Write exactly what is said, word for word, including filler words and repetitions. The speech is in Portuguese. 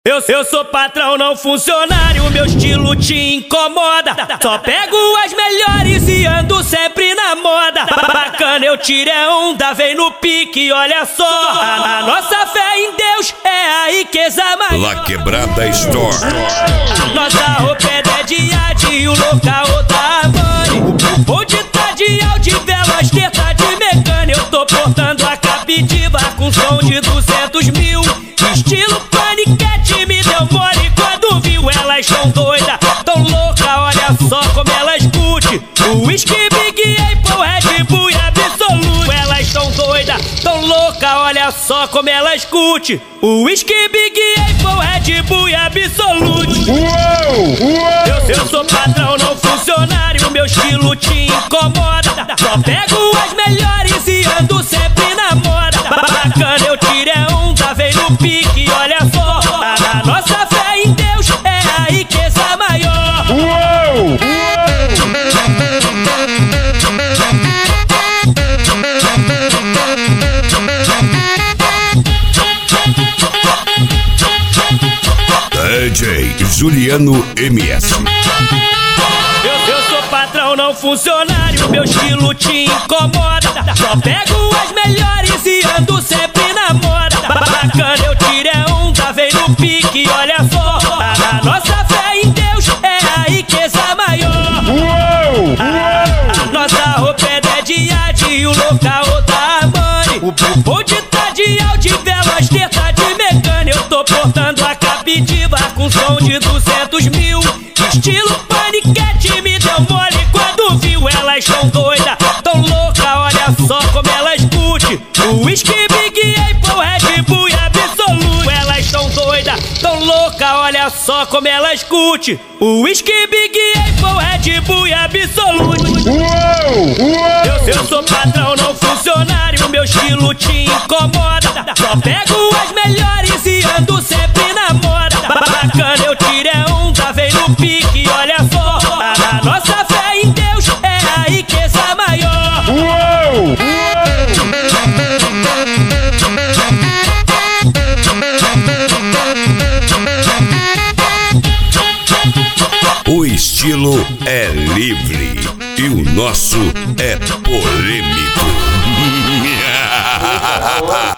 Eu, eu sou patrão, não funcionário, meu estilo te incomoda. Só pego as melhores e ando sempre na moda. Bacana, eu tiro é onda, vem no pique, olha só. A, a nossa fé em Deus é a riqueza maior. La Quebrada Store. Nossa roupa é dediada e o local da mãe. Onde tá de áudio, velas, teta de mecânico. Eu tô portando a captiva com som de duzentos mil. Estilo paniquete, me deu mole quando viu. Elas tão doida, tão louca, olha só como elas curte. O whisky, Big Apple, Red Bull e Absolute. Elas tão doida, tão louca, olha só como elas curte. O whisky, Big Apple, Red Bull e Absolute. Uou, uou. Eu, eu sou patrão, não funcionário, meu estilo te incomoda. Só pego as melhores e ando sempre na moda. Bacana, eu tiro é onda, vem no pique, olha só. A, a nossa fé em Deus é a riqueza maior. Uou, D J Juliano M S. Eu, eu sou patrão, não funcionário, meu estilo te incomoda. Só pego as melhores e ando sempre na moda. Bacana, eu tiro é onda, vem no pique, olha só. A, a nossa fé em Deus é a riqueza maior. uou, A, a nossa roupa é dediada e o local da mãe. Onde tá de áudio, velas, teta de mecânico. Eu tô portando a captiva com som de duzentos mil. Estilo paniquete, me deu mole quando viu. Elas tão doida, tão louca, olha só como elas curte. O whisky, Big Apple, Red Bull e Absolute. Elas tão doida, tão louca, olha só como elas curte. O whisky, Big Apple, Red Bull e Absolute. uou, uou. Eu, eu sou patrão, não funcionário, meu estilo te incomoda. Só pego as melhores e ando sempre na moda. Bacana, eu tiro é onda, vem no pique, olha só. A, a nossa fé em Deus é a riqueza maior. Uou, O estilo é livre e o nosso é polêmico.